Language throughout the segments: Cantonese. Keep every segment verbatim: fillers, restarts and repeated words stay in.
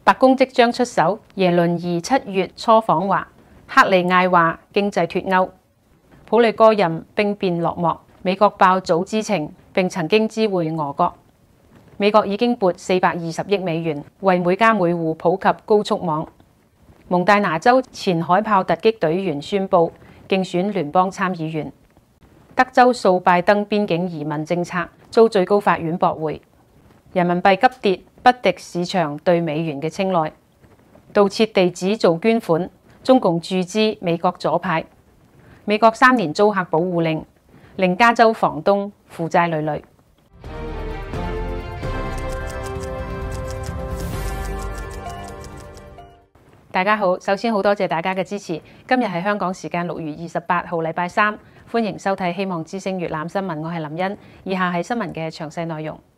白宮即將出手，耶倫二七月初訪華，克里艾話經濟脫歐。普里戈任兵變落幕，美國爆早知情並曾經知會俄國。美國已經撥四百二十億美元為每家每戶普及高速網。蒙大拿州前海豹突擊隊員宣布競選聯邦參議員。德州訴拜登邊境移民政策遭最高法院駁回。人民幣急跌，不敵市場對美元嘅青睞。盜竊地址做捐款，中共注資美國左派。美國三年租客保護令令加州房東負債累累。大家好，首先好多謝大家嘅支持。今日係香港時間六月二十八號，禮拜三，歡迎收睇《希望之聲粵覽新聞》，我係林茵。以下係新聞嘅詳細內容。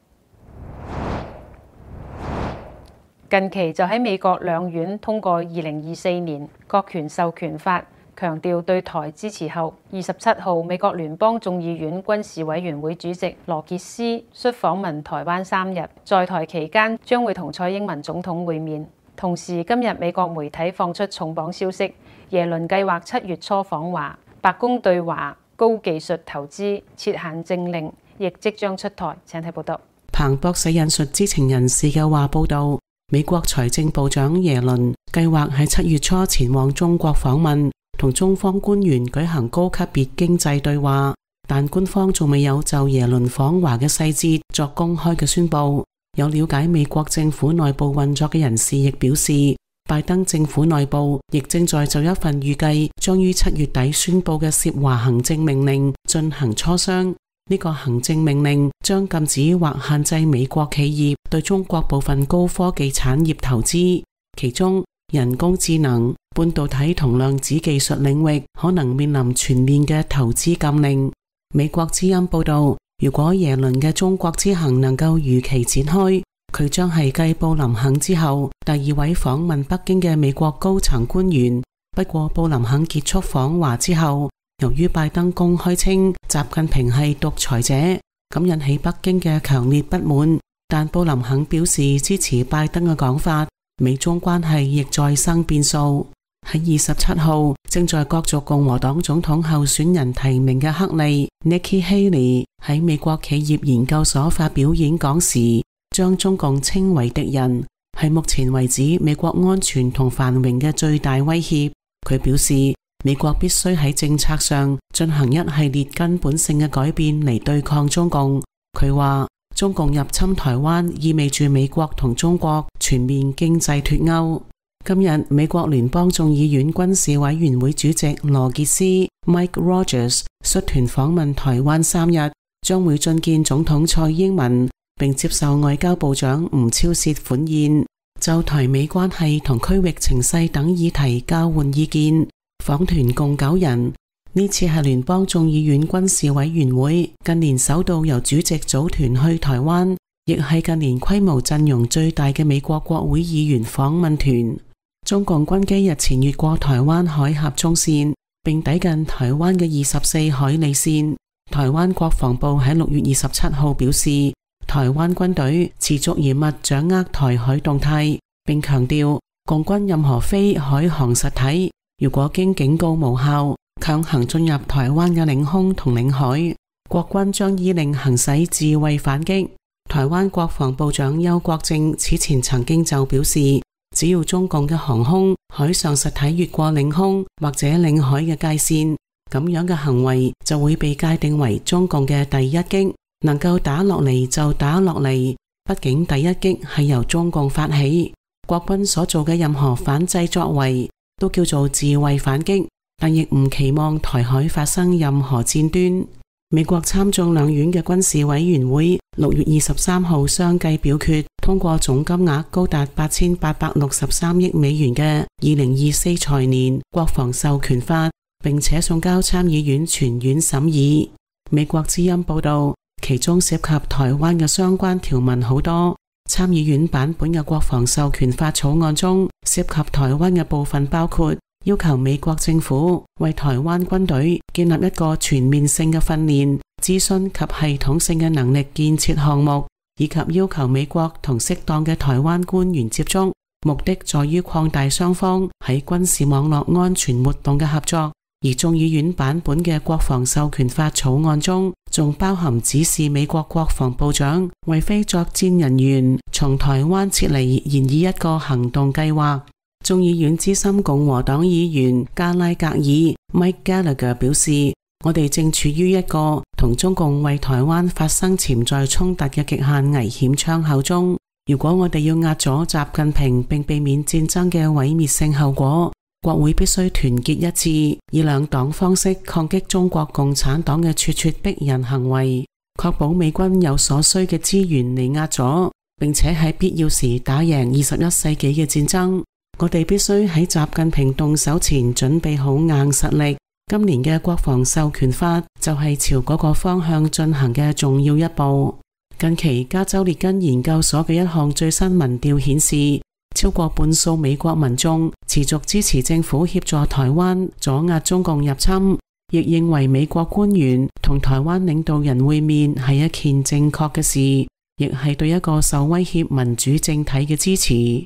近期就喺美國兩院通過二零二四年國權授權法，強調對台支持後，二十七號美國聯邦眾議院軍事委員會主席羅傑斯率訪問台灣三日，在台期間將會同蔡英文總統會面。同時，今日美國媒體放出重磅消息，耶倫計劃七月初訪華，白宮對華高技術投資設限政令亦即將出台。請睇報道。 彭博社引述知情人士嘅話報道，美國財政部長耶倫計劃喺七月初前往中國訪問，同中方官員舉行高級別經濟對話，但官方仲未有就耶倫訪華嘅細節作公開嘅宣佈。有了解美國政府內部運作嘅人士亦表示，拜登政府內部亦正在就一份預計將於七月底宣佈嘅涉華行政命令進行磋商。呢個行政命令將禁止或限制美國企業對中國部分高科技產業投資，其中人工智能、半導體同量子技術領域可能面臨全面嘅投資禁令。美國之音報道，如果耶倫嘅中國之行能夠如期展開，佢將係繼布林肯之後第二位訪問北京嘅美國高層官員。不過布林肯結束訪華之後，由於拜登公開稱習近平係獨裁者，咁引起北京嘅強烈不滿，但布林肯表示支持拜登嘅講法。美中關係亦再生變數。喺二十七號，正在角逐共和黨總統候選人提名嘅克利 Nikki Haley 喺美國企業研究所發表演講時，將中共稱為敵人，係目前為止美國安全同繁榮嘅最大威脅。佢表示，美國必須喺政策上進行一系列根本性嘅改變嚟對抗中共。佢話，中共入侵台灣意味住美國同中國全面經濟脫鈎。今日美國聯邦眾議院軍事委員會主席羅傑斯 Mike Rogers 率團訪問台灣三日，將會覲見總統蔡英文，並接受外交部長吳釗燮款宴，就台美關係同區域情勢等議題交換意見。訪團共九人，呢次係聯邦眾議院軍事委員會近年首度由主席組團去台灣，亦係近年規模陣容最大嘅美國國會議員訪問團。中共軍機日前越過台灣海峽中線，並抵近台灣嘅二十四海里線。台灣國防部喺六月二十七號表示，台灣軍隊持續嚴密掌握台海動態，並強調共軍任何非海航實體，如果經警告無效，強行進入台灣嘅領空同領海，國軍將依令行使自衛反擊。台灣國防部長邱國正此前曾經就表示，只要中共嘅航空、海上實體越過領空或者領海嘅界線，咁樣嘅行為就會被界定為中共嘅第一擊，能夠打落嚟就打落嚟。畢竟第一擊係由中共發起，國軍所做嘅任何反制作為都叫做自衛反擊，但亦唔期望台海發生任何戰端。美國參眾兩院嘅軍事委員會六月二十三號相繼表決通過總金額高達八千八百六十三億美元嘅二零二四財年國防授權法，並且送交參議院全院審議。美國之音報道，其中涉及台灣嘅相關條文好多。參議院版本嘅國防授權法草案中涉及台灣嘅部分包括要求美國政府為台灣軍隊建立一個全面性嘅訓練、諮詢及系統性嘅能力建設項目，以及要求美國同適當嘅台灣官員接觸， 目的在於擴大雙方喺軍事網絡安全活動嘅合作。而眾議院版本嘅國防授權法草案中，仲包含指示美國國防部長為非作戰人員從台灣撤離研議一個行動計劃。眾議院資深共和黨議員加拉格爾 Mike Gallagher 表示，我哋正處於一個同中共為台灣發生潛在衝突嘅極限危險窗口中。如果我哋要壓阻習近平並避免戰爭嘅毀滅性後果，國會必須團結一致，以兩黨方式抗擊中國共產黨嘅咄咄逼人行為，確保美軍有所需嘅資源嚟壓阻，並且喺必要時打贏二十一世紀嘅戰爭。我哋必須喺習近平動手前準備好硬實力。今年嘅國防授權法就係朝嗰個方向進行嘅重要一步。近期加州列根研究所嘅一項最新民調顯示，超過半數美國民眾持續支持政府協助台灣阻壓中共入侵，亦認為美國官員同台灣領導人會面係一件正確嘅事，亦係對一個受威脅民主政體嘅支持。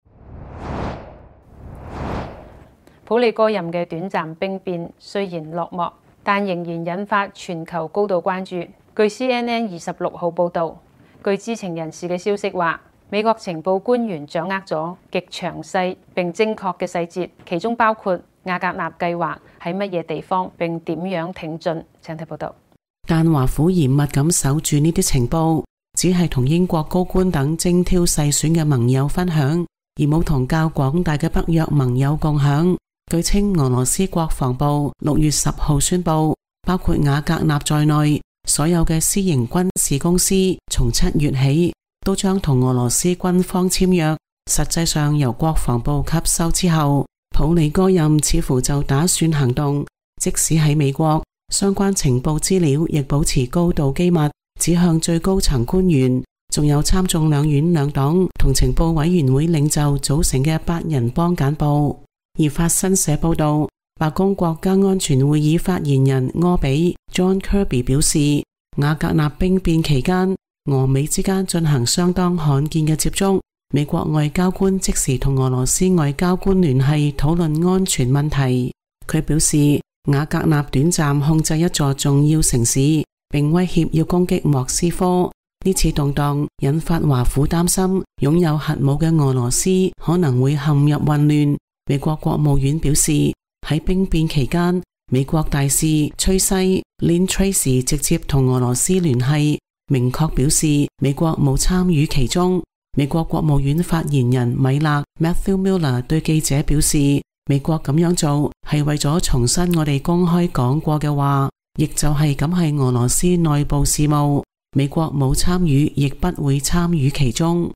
普里戈任嘅短暫兵變雖然落幕，但仍然引發全球高度關注。據 C N N 二十六號報導，據知情人士嘅消息話，美國情報官員掌握咗極詳細並精確嘅細節，其中包括瓦格納計劃喺乜嘢地方並點樣挺進。請睇報導。 但華府嚴密咁守住呢啲情報，只係同英國高官等精挑細選嘅盟友分享，而冇同較廣大嘅北約盟友共享。據稱，俄羅斯國防部六月十號宣布，包括瓦格納在內，所有嘅私營軍事公司從七月起都將同俄羅斯軍方簽約。實際上由國防部吸收之後，普里戈任似乎就打算行動，即使喺美國，相關情報資料亦保持高度機密，只向最高層官員，仲有參眾兩院兩黨同情報委員會領袖組成嘅八人幫簡報。而法新社報道，白宮國家安全會議發言人柯比 John Kirby 表示，瓦格納兵變期間，俄美之間進行相當罕見嘅接觸，美國外交官即時同俄羅斯外交官聯繫討論安全問題。佢表示，瓦格納短暫控制一座重要城市，並威脅要攻擊莫斯科。呢次動盪引發華府擔心，擁有核武嘅俄羅斯可能會陷入混亂。美國國務院表示，喺兵變期間，美國大使崔西 Lynn Tracy 直接同俄羅斯聯繫，明確表示美國冇參與其中。美國國務院發言人米勒 Matthew Miller 對記者表示，美國咁樣做係為咗重申我哋公開講過嘅話，亦就係咁係俄羅斯內部事務，美國冇參與，亦不會參與其中。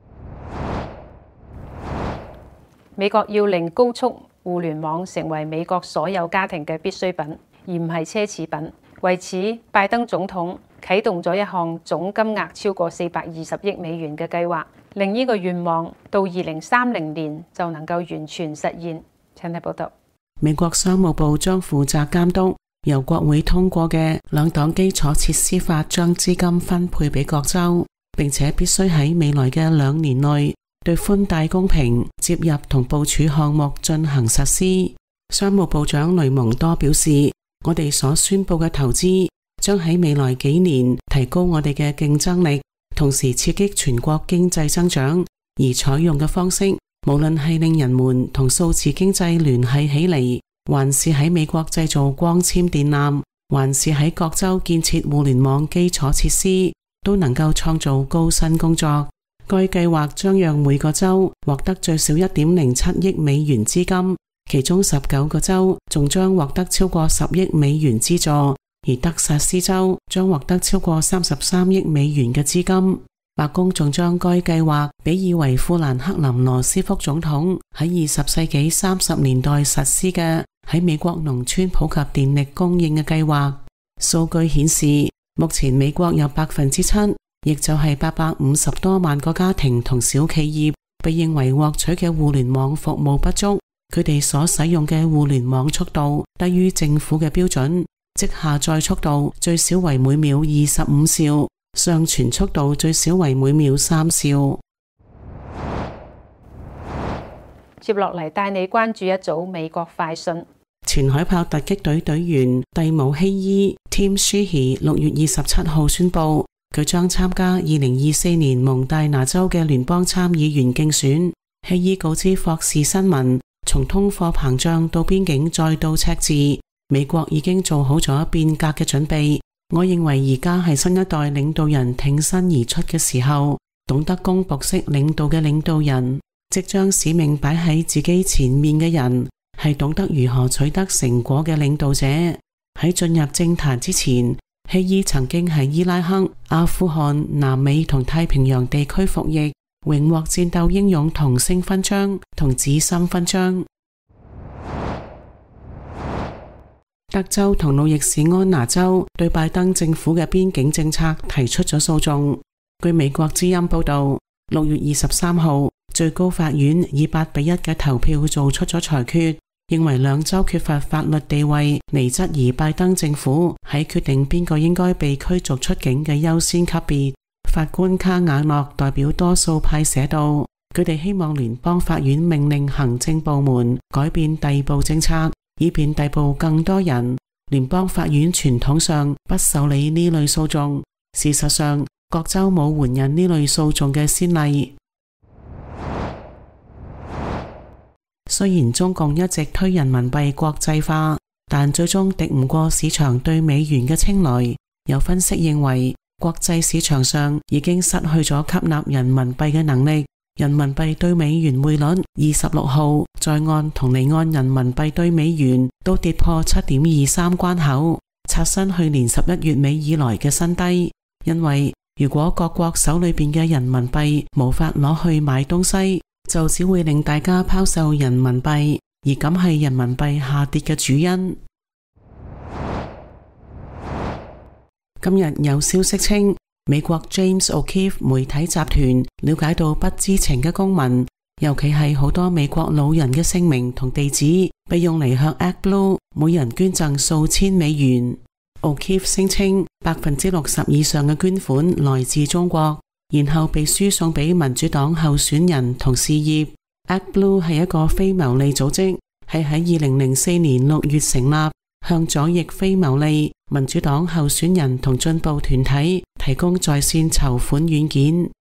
美國要令高速互聯網成為美國所有家庭嘅必需品，而唔係奢侈品。為此，拜登總統啟動咗一項總金額超過四百二十億美元嘅計劃，令呢個願望到二零三零年就能夠完全實現。請睇報道。 美國商務部將負責監督由國會通過嘅兩黨基礎設施法，將資金分配俾各州，並且必須喺未來嘅兩年內對寬帶公平接入同部署項目進行實施。商務部長雷蒙多表示，我哋所宣布嘅投資將喺未來幾年提高我哋嘅競爭力，同時刺激全國經濟增長。而採用嘅方式，無論係令人們同數字經濟聯繫起嚟，還是喺美國製造光纖電纜，還是喺各州建設互聯網基礎設施，都能夠創造高薪工作。該計劃將讓每個州獲得最少 一點零七億美元資金，其中十九個州仲將獲得超過十億美元資助，而德薩斯州將獲得超過三十三億美元嘅資金。白宮仲將該計劃比擬為富蘭克林羅斯福總統喺二十世紀三十年代實施嘅喺美國農村普及電力供應嘅計劃。數據顯示，目前美國有百分之七，亦就係八百五十多萬個家庭同小企業被認為獲取嘅互聯網服務不足，佢哋所使用嘅互聯網速度低於政府嘅標準，即下載速度最少為每秒二十五兆，上傳速度最少為每秒三兆。 接落嚟帶你關注一組美國快訊。 前海豹突擊隊隊員蒂姆希伊 Tim Sheehy 六月二十七號宣布，佢將參加二零二四年蒙大拿州嘅聯邦參議員競選。希伊告知霍士新聞，從通貨膨脹到邊境再到赤字，美國已經做好咗變革嘅準備。我認為而家係新一代領導人挺身而出嘅時候，懂得公僕式領導嘅領導人，即將使命擺喺自己前面嘅人，係懂得如何取得成果嘅領導者。喺進入政壇之前，希伊曾經喺伊拉克、阿富汗、南美同太平洋地區服役，榮獲戰鬥英勇銅星勳章同紫心勳章。德州同路易士安那州對拜登政府嘅邊境政策提出咗訴訟。據美國之音報道，六月二十三號，最高法院以八比一嘅投票做出咗裁決，認為兩州缺乏法律地位嚟質疑拜登政府喺決定邊個應該被驅逐出境嘅優先級別。法官卡瓦諾代表多數派寫道，佢哋希望聯邦法院命令行政部門改變逮捕政策，以便逮捕更多人。聯邦法院傳統上不受理呢類訴訟，事實上各州冇援引呢類訴訟嘅先例。雖然中共一直推人民幣國際化，但最終敵唔過市場對美元嘅青睞。有分析認為，國際市場上已經失去咗吸納人民幣嘅能力。人民幣對美元匯率二十六號在岸同離岸人民幣對美元都跌破七點二三關口，刷新去年十一月尾以來嘅新低。因為如果各國手裏邊嘅人民幣無法攞去買東西，就只會令大家拋售人民幣，而咁係人民幣下跌嘅主因。今日有消息稱，美國 James O'Keefe 媒體集團了解到不知情嘅公民，尤其係好多美國老人嘅姓名同地址，被用嚟向 ActBlue 每人捐贈數千美元。O'Keefe 聲稱百分之六十以上嘅捐款來自中國，然後被輸送俾民主黨候選人同事業。ActBlue 係一個非牟利組織，係喺二零零四年六月成立，向左翼非牟利民主黨候選人同進步團體提供在線籌款軟件。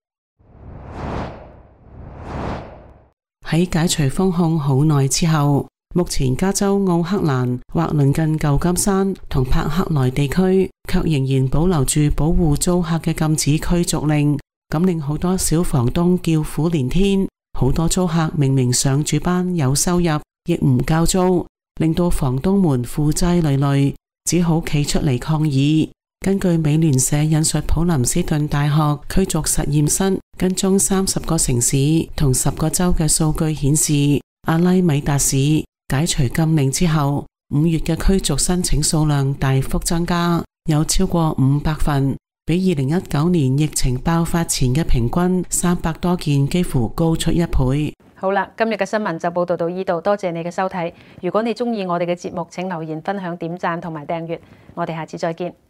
喺解除封控好耐之後，目前加州奧克蘭或鄰近舊金山同柏克萊地區卻仍然保留住保護租客嘅禁止驅逐令，咁令好多小房東叫苦連天。好多租客明明上住班有收入，亦唔交租，令到房東們負債累累，只好企出嚟抗議。根據美聯社引述普林斯頓大學驅逐實驗室跟蹤三十個城市同十個州嘅數據顯示，阿拉米達市解除禁令之後，五月嘅驅逐申請數量大幅增加，有超過五百份，比二零一九年疫情爆發前嘅平均三百多件幾乎高出一倍。 好啦，今日嘅新聞就報道到呢度，多謝你嘅收睇。如果你中意我哋嘅節目，請留言、分享、點讚同埋訂閱。我哋下次再見。